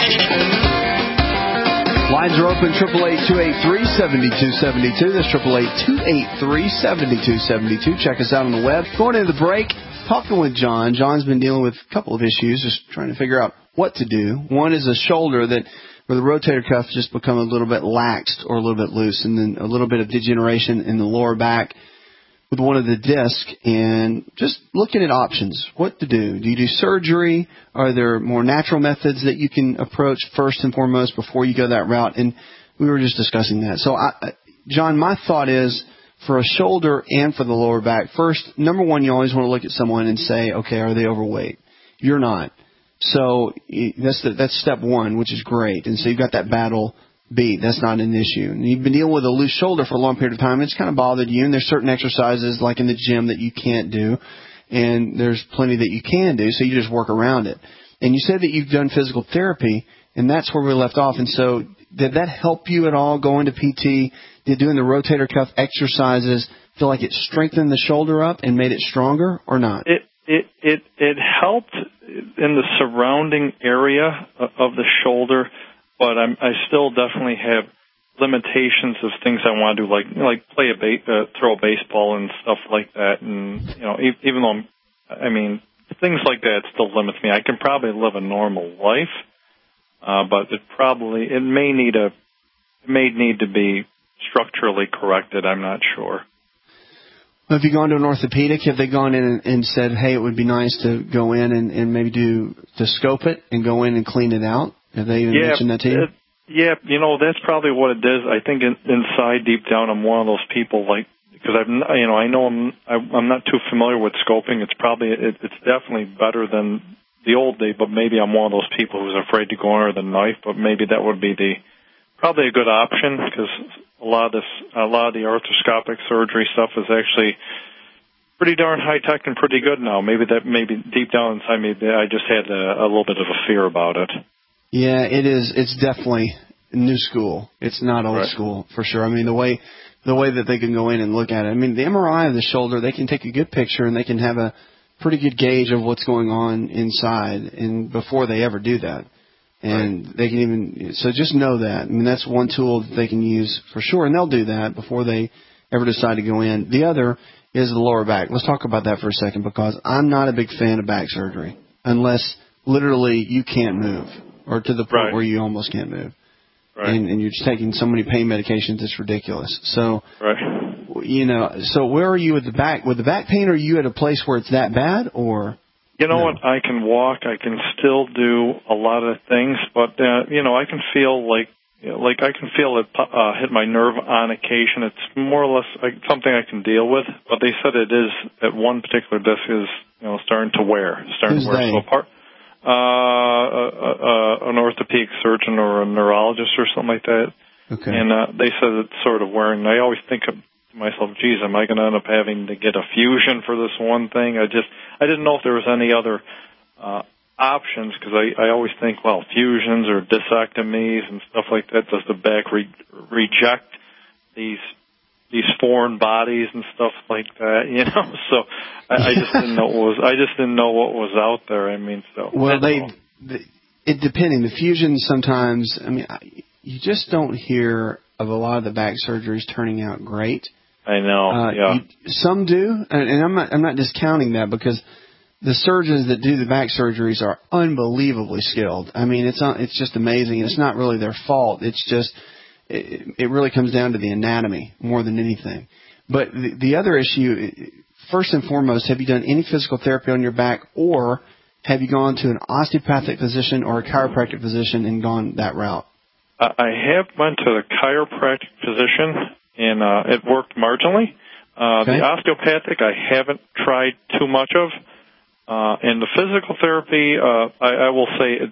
Lines are open, eight eight eight, two eight three, seven two seven two. That's eight eight eight, two eight three, seven two seven two. Check us out on the web. Going into the break, talking with John. John's been dealing with a couple of issues, just trying to figure out what to do. One is a shoulder that where the rotator cuff just become a little bit laxed or a little bit loose, and then a little bit of degeneration in the lower back with one of the discs, and just looking at options, what to do. Do you do surgery? Are there more natural methods that you can approach first and foremost before you go that route? And we were just discussing that. So, I, John, my thought is for a shoulder and for the lower back, first, number one, you always want to look at someone and say, okay, are they overweight? You're not. So that's the, that's step one, which is great. And so you've got that battle beat. That's not an issue. And you've been dealing with a loose shoulder for a long period of time. It's kind of bothered you, and there's certain exercises like in the gym that you can't do, and there's plenty that you can do, so you just work around it. And you said that you've done physical therapy, and that's where we left off. And so did that help you at all going to P T? Did doing the rotator cuff exercises feel like it strengthened the shoulder up and made it stronger or not? It it it, it helped in the surrounding area of the shoulder, but I'm, I still definitely have limitations of things I want to do, like like play a ba- uh, throw a baseball and stuff like that. And you know, e- even though I'm, I mean, things like that still limits me. I can probably live a normal life, uh, but it probably it may need a it may need to be structurally corrected. I'm not sure. Have you gone to an orthopedic? Have they gone in and, and said, hey, it would be nice to go in and, and maybe do to scope it and go in and clean it out? Have they even yeah, mentioned that to you? It, yeah, you know, that's probably what it is. I think in, inside, deep down, I'm one of those people, like, because I've, you know, I know I'm, I'm not too familiar with scoping. It's probably, it, it's definitely better than the old day, but maybe I'm one of those people who's afraid to go under the knife. But maybe that would be the probably a good option, because a lot of this, a lot of the arthroscopic surgery stuff is actually pretty darn high tech and pretty good now. Maybe that, maybe deep down inside, maybe I just had a, a little bit of a fear about it. Yeah, it is. It's definitely new school. It's not old right. school for sure. I mean, the way the way that they can go in and look at it. I mean, the M R I of the shoulder, they can take a good picture and they can have a pretty good gauge of what's going on inside, and before they ever do that. And right. they can even, so just know that. I mean, that's one tool that they can use for sure, and they'll do that before they ever decide to go in. The other is the lower back. Let's talk about that for a second, because I'm not a big fan of back surgery unless literally you can't move, or to the point right. where you almost can't move. Right. And, and you're just taking so many pain medications, it's ridiculous. So, right. you know, so where are you with the back? With the back pain, are you at a place where it's that bad, or? You know no? what? I can walk. I can still do a lot of things, but, uh, you know, I can feel like, you know, like I can feel it uh, hit my nerve on occasion. It's more or less like something I can deal with, but they said it is, at one particular disc is, you know, starting to wear, starting Who's to wear. they? So apart, Uh, uh, uh, an orthopedic surgeon or a neurologist or something like that. Okay. And uh, they said it's sort of wearing. I always think of myself, geez, am I going to end up having to get a fusion for this one thing? I just, I didn't know if there was any other uh, options, because I, I always think, well, fusions or discectomies and stuff like that. Does the back re- reject these these foreign bodies and stuff like that, you know? So I, I just didn't know what was. I just didn't know what was out there. I mean, so well, they, they it depending. The fusions sometimes. I mean, you just don't hear of a lot of the back surgeries turning out great. I know. Uh, yeah. You, some do, and, and I'm not. I'm not discounting that, because the surgeons that do the back surgeries are unbelievably skilled. I mean, it's it's just amazing. It's not really their fault. It's just. It, it really comes down to the anatomy more than anything. But the, the other issue, first and foremost, have you done any physical therapy on your back, or have you gone to an osteopathic physician or a chiropractic physician and gone that route? Uh, I have went to the chiropractic physician, and uh, it worked marginally. Uh, okay. The osteopathic I haven't tried too much of. Uh, and the physical therapy, uh, I, I will say it,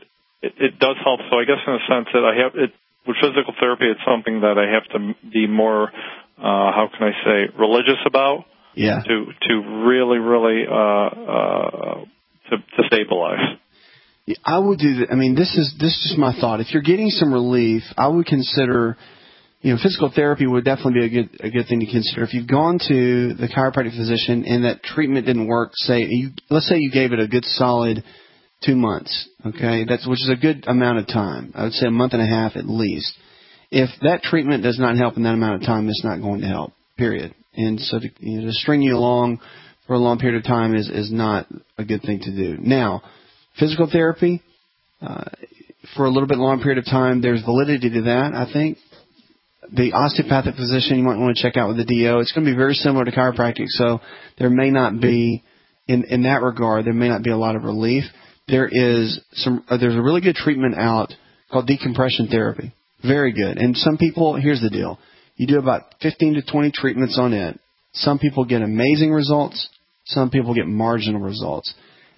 it, it does help. So I guess in a sense that I have it with physical therapy, it's something that I have to be more, uh, how can I say, religious about. Yeah. To to really really uh, uh, to, to stabilize. I would do that. I mean, this is this is just my thought. If you're getting some relief, I would consider, you know, physical therapy would definitely be a good a good thing to consider. If you've gone to the chiropractic physician and that treatment didn't work, say you let's say you gave it a good solid two months, okay, that's which is a good amount of time. I would say a month and a half at least. If that treatment does not help in that amount of time, it's not going to help. Period. And so to, you know, to string you along for a long period of time is is not a good thing to do. Now, physical therapy, uh, for a little bit long period of time, there's validity to that, I think. The osteopathic physician you might want to check out with the D O. It's going to be very similar to chiropractic, so there may not be, in, in that regard, there may not be a lot of relief. There is some, uh, there's a really good treatment out called decompression therapy. Very good. And some people, here's the deal. You do about fifteen to twenty treatments on it. Some people get amazing results. Some people get marginal results.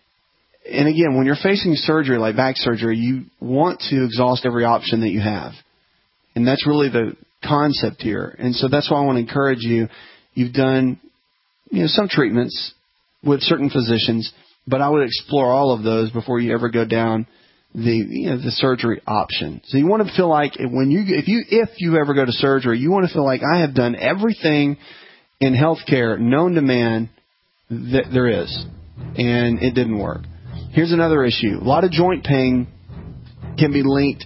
And again, when you're facing surgery like back surgery, you want to exhaust every option that you have. And that's really the concept here. And so that's why I want to encourage you. You've done, you know, some treatments with certain physicians, but I would explore all of those before you ever go down the, you know, the surgery option. So you want to feel like when you, if you, if you ever go to surgery, you want to feel like I have done everything in healthcare known to man that there is, and it didn't work. Here's another issue. A lot of joint pain can be linked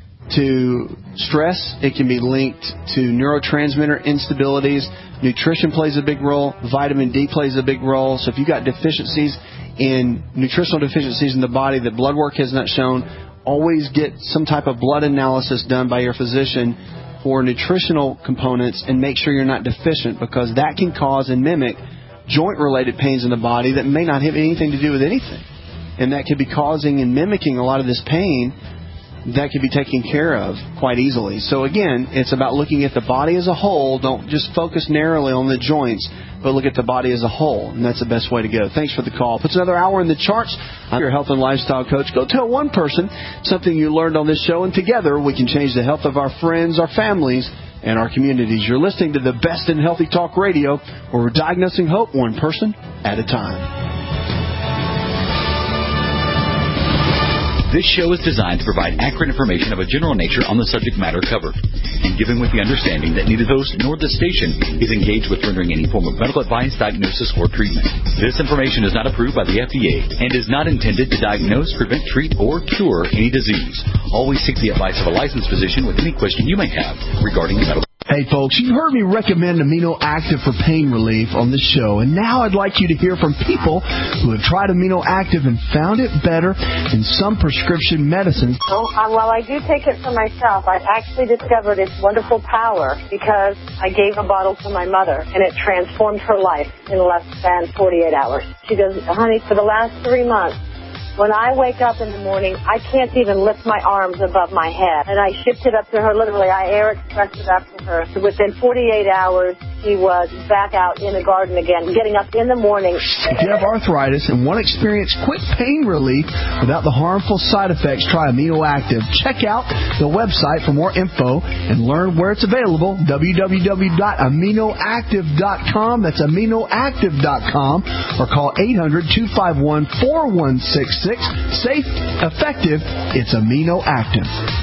to stress. It can be linked to neurotransmitter instabilities. Nutrition plays a big role. Vitamin D plays a big role. So if you've got deficiencies in nutritional deficiencies in the body that blood work has not shown, always get some type of blood analysis done by your physician for nutritional components and make sure you're not deficient, because that can cause and mimic joint-related pains in the body that may not have anything to do with anything. And that could be causing and mimicking a lot of this pain that could be taken care of quite easily. So again, it's about looking at the body as a whole. Don't just focus narrowly on the joints, but look at the body as a whole. And that's the best way to go. Thanks for the call. Puts another hour in the charts. I'm your health and lifestyle coach. Go tell one person something you learned on this show, and together we can change the health of our friends, our families, and our communities. You're listening to the best in Healthy Talk Radio, where we're diagnosing hope one person at a time. This show is designed to provide accurate information of a general nature on the subject matter covered, and given with the understanding that neither host nor the station is engaged with rendering any form of medical advice, diagnosis, or treatment. This information is not approved by the F D A and is not intended to diagnose, prevent, treat, or cure any disease. Always seek the advice of a licensed physician with any question you may have regarding medical. Hey folks, you heard me recommend Amino Active for pain relief on the show, and now I'd like you to hear from people who have tried Amino Active and found it better than some prescription medicines. Oh, uh, well, I do take it for myself. I actually discovered its wonderful power because I gave a bottle to my mother, and it transformed her life in less than forty-eight hours. She goes, honey, for the last three months, when I wake up in the morning, I can't even lift my arms above my head. And I shipped it up to her, literally. I air expressed it up to her. So within forty-eight hours, she was back out in the garden again, getting up in the morning. If you have arthritis and want to experience quick pain relief without the harmful side effects, try Amino Active. Check out the website for more info and learn where it's available, w w w dot amino active dot com. That's amino active dot com. Or call eight hundred, two five one, four one six six. Safe, effective, it's Amino Active.